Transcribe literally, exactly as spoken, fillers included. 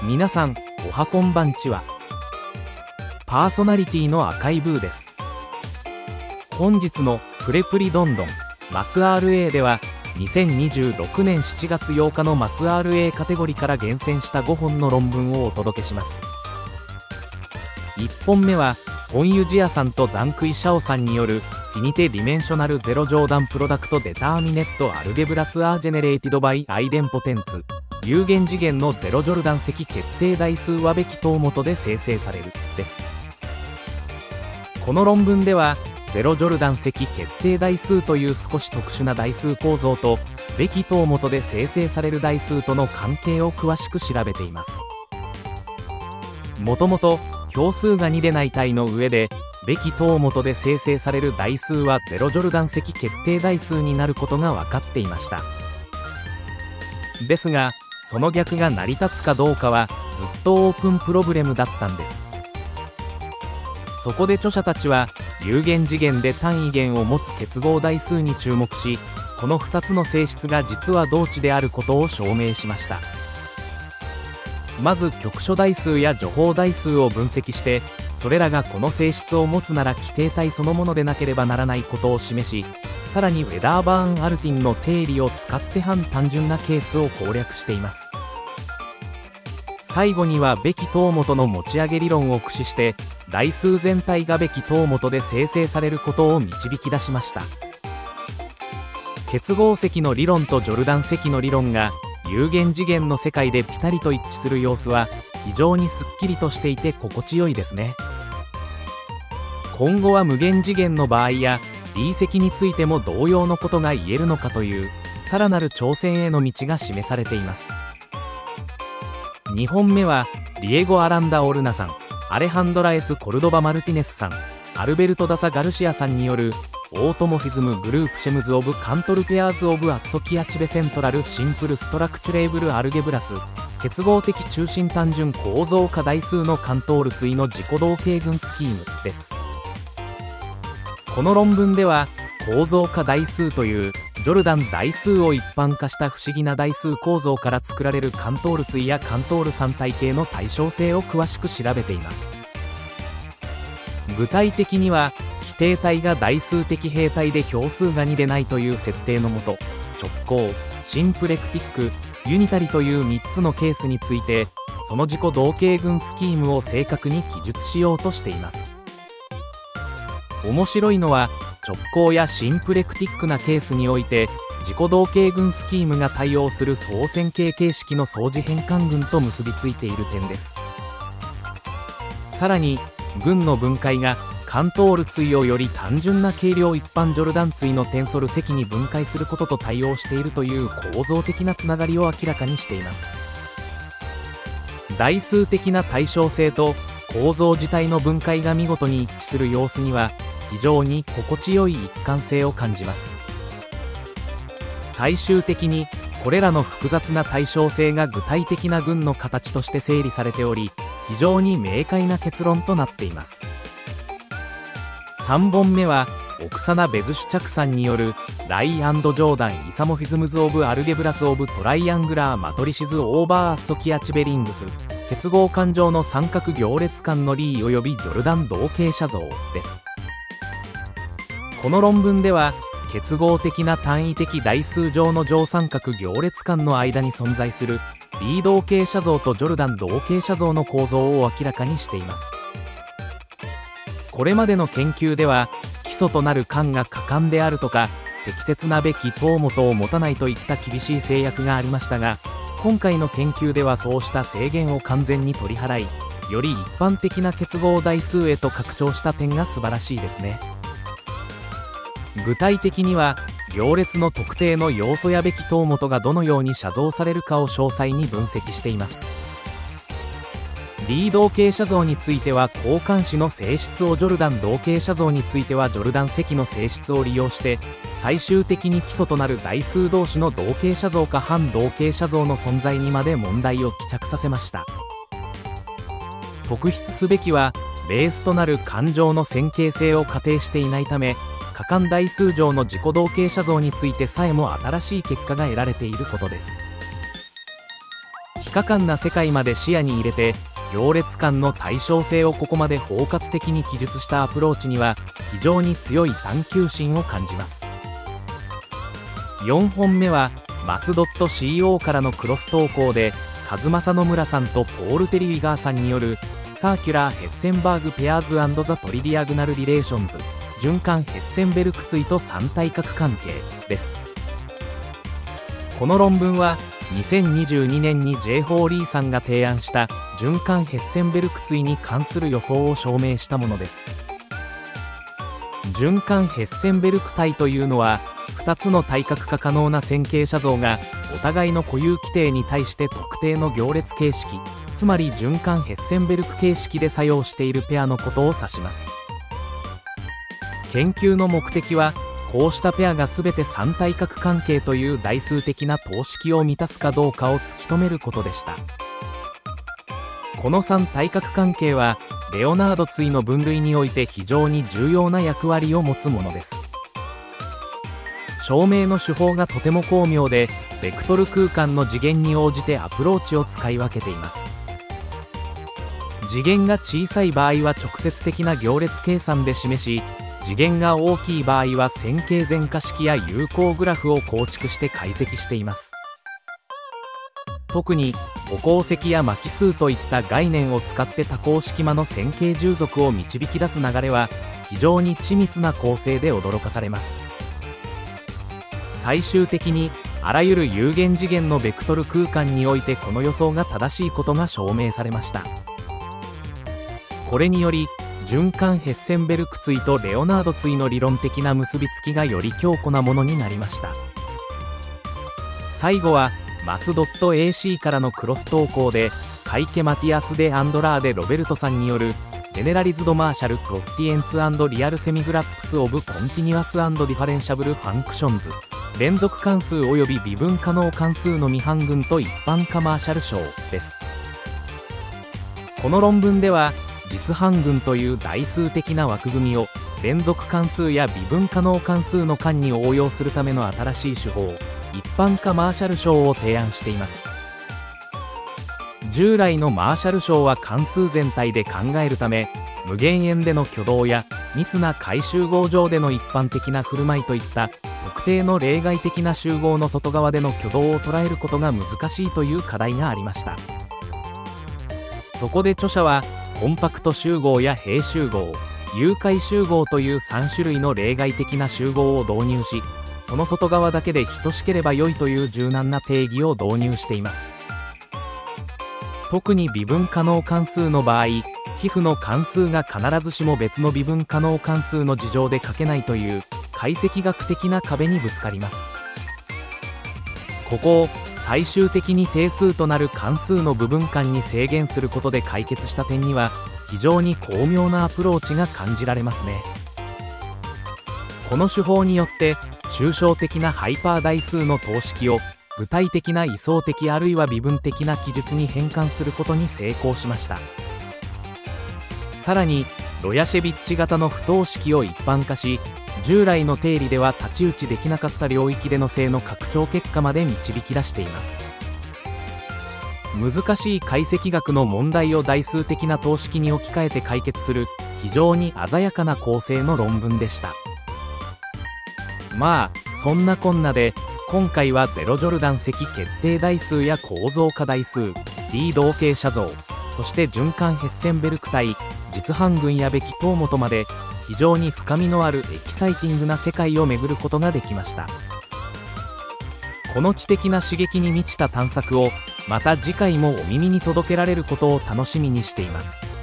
皆さんおはこんばんちは。パーソナリティの赤いブーです。本日のプレプリどんどんマス アールエー ではにせんにじゅうろくねんしちがつようかのマス アールエー カテゴリーから厳選したごほんの論文をお届けします。いっぽんめはポンユジアさんとザンクイシャオさんによるフィニテ・ディメンショナル・ゼロジョーダン・プロダクト・デターミネット・アルゲブラス・アージェネレーティド・バイ・アイデンポテンツ有限次元のゼロジョルダン積決定代数はべき等元で生成されるです。この論文ではゼロジョルダン積決定代数という少し特殊な代数構造とべき等元で生成される代数との関係を詳しく調べています。もともと票数がにでない体の上でべき等元で生成される代数はゼロジョルダン積決定代数になることが分かっていました。ですがその逆が成り立つかどうかはずっとオープンプロブレムだったんです。そこで著者たちは有限次元で単位元を持つ結合代数に注目し、このふたつの性質が実は同値であることを証明しました。まず局所代数や除法代数を分析して、それらがこの性質を持つなら規定体そのものでなければならないことを示し、さらにウェダーバーン・アルティンの定理を使って半単純なケースを攻略しています。最後にはべき等元の持ち上げ理論を駆使して代数全体がべき等元で生成されることを導き出しました。結合積の理論とジョルダン積の理論が有限次元の世界でピタリと一致する様子は非常にすっきりとしていて心地よいですね。今後は無限次元の場合や D 積についても同様のことが言えるのかというさらなる挑戦への道が示されています。にほんめはディエゴ・アランダ・オルナさん、アレハンドラエス・コルドバ・マルティネスさん、アルベルト・ダサ・ガルシアさんによるオートモフィズム・グループ・シェムズ・オブ・カントルペアーズ・オブ・アッソキアチベ・セントラル・シンプル・ストラクチュレーブル・アルゲブラス結合的中心単純構造化代数の関東ル対の自己同型群スキームです。この論文では構造化代数というジョルダン代数を一般化した不思議な代数構造から作られるカントール対やカントールさん体系の対称性を詳しく調べています。具体的には規定体が代数的平体で票数がにでないという設定のもと、直行、シンプレクティック、ユニタリというみっつのケースについてその自己同型群スキームを正確に記述しようとしています。面白いのは直行やシンプレクティックなケースにおいて自己同型群スキームが対応する相線形形式の相似変換群と結びついている点です。さらに群の分解がカントール対をより単純な軽量一般ジョルダン対のテンソル積に分解することと対応しているという構造的なつながりを明らかにしています。代数的な対称性と構造自体の分解が見事に一致する様子には非常に心地よい一貫性を感じます。最終的にこれらの複雑な対称性が具体的な群の形として整理されており、非常に明快な結論となっています。さんぼんめはオクサナ・ベズシュチャクさんによるライ&ジョーダン・イサモフィズムズ・オブ・アルゲブラス・オブ・トライアングラー・マトリシズ・オーバー・アッソキアチベリングス結合環状の三角行列間のリー及びジョルダン同型写像です。この論文では結合的な単位的代数上の上三角行列間の間に存在するリー同型写像とジョルダン同型写像の構造を明らかにしています。これまでの研究では基礎となる間が可感であるとか適切なべき等元を持たないといった厳しい制約がありましたが、今回の研究ではそうした制限を完全に取り払い、より一般的な結合代数へと拡張した点が素晴らしいですね。具体的には行列の特定の要素やべき等元がどのように写像されるかを詳細に分析しています。リー同型写像については交換子の性質をジョルダン同型写像についてはジョルダン積の性質を利用して最終的に基礎となる代数同士の同型写像か半同型写像の存在にまで問題を帰着させました。特筆すべきはベースとなる環状の線形性を仮定していないため可感代数上の自己同型写像についてさえも新しい結果が得られていることです。比可感な世界まで視野に入れて行列間の対称性をここまで包括的に記述したアプローチには非常に強い探求心を感じます。よんほんめはマスドット シーオー からのクロス投稿で、和正野村さんとポール・テリウィガーさんによるサーキュラー・ヘッセンバーグ・ペアーズ&ザ・トリディアグナル・リレーションズ循環ヘッセンベルク対と三対角関係です。この論文はにせんにじゅうにねんに J. ホーリーさんが提案した循環ヘッセンベルク対に関する予想を証明したものです。循環ヘッセンベルク対というのは、ふたつの対角化可能な線形写像がお互いの固有規定に対して特定の行列形式、つまり循環ヘッセンベルク形式で作用しているペアのことを指します。研究の目的は、こうしたペアが全て三対角関係という代数的な等式を満たすかどうかを突き止めることでした。この三対角関係はレオナード対の分類において非常に重要な役割を持つものです。証明の手法がとても巧妙で、ベクトル空間の次元に応じてアプローチを使い分けています。次元が小さい場合は直接的な行列計算で示し、次元が大きい場合は線形全化式や有効グラフを構築して解析しています。特に歩行積や巻数といった概念を使って多項式間の線形従属を導き出す流れは非常に緻密な構成で驚かされます。最終的にあらゆる有限次元のベクトル空間においてこの予想が正しいことが証明されました。これにより循環ヘッセンベルク対とレオナード対の理論的な結びつきがより強固なものになりました。最後はマスドット エーシー からのクロス投稿で、カイケ・マティアス・デ・アンドラーデ・ロベルトさんによるジェネラリズド・マーシャル・プロッティエンツ&リアル・セミグラップス・オブ・コンティニュアス&ディファレンシャブル・ファンクションズ連続関数及び微分可能関数の未半群と一般化マーシャル賞です。この論文では実半群という代数的な枠組みを連続関数や微分可能関数の間に応用するための新しい手法、一般化マーシャル賞を提案しています。従来のマーシャル賞は関数全体で考えるため、無限円での挙動や密な解集合上での一般的な振る舞いといった特定の例外的な集合の外側での挙動を捉えることが難しいという課題がありました。そこで著者はコンパクト集合や閉集合、有解集合というさん種類の例外的な集合を導入し、その外側だけで等しければ良いという柔軟な定義を導入しています。特に微分可能関数の場合、皮膚の関数が必ずしも別の微分可能関数の事情で書けないという解析学的な壁にぶつかります。ここを最終的に定数となる関数の部分間に制限することで解決した点には非常に巧妙なアプローチが感じられますね。この手法によって抽象的なハイパー代数の等式を具体的な位相的あるいは微分的な記述に変換することに成功しました。さらにロヤシェビッチ型の不等式を一般化し、従来の定理では太刀打ちできなかった領域での正の拡張結果まで導き出しています。難しい解析学の問題を代数的な等式に置き換えて解決する非常に鮮やかな構成の論文でした。まあそんなこんなで今回はゼロジョルダン積決定代数や構造化代数、 D 同型写像、そして循環ヘッセンベルク対実半群やべき等元まで非常に深みのあるエキサイティングな世界を巡ることができました。この知的な刺激に満ちた探索をまた次回もお耳に届けられることを楽しみにしています。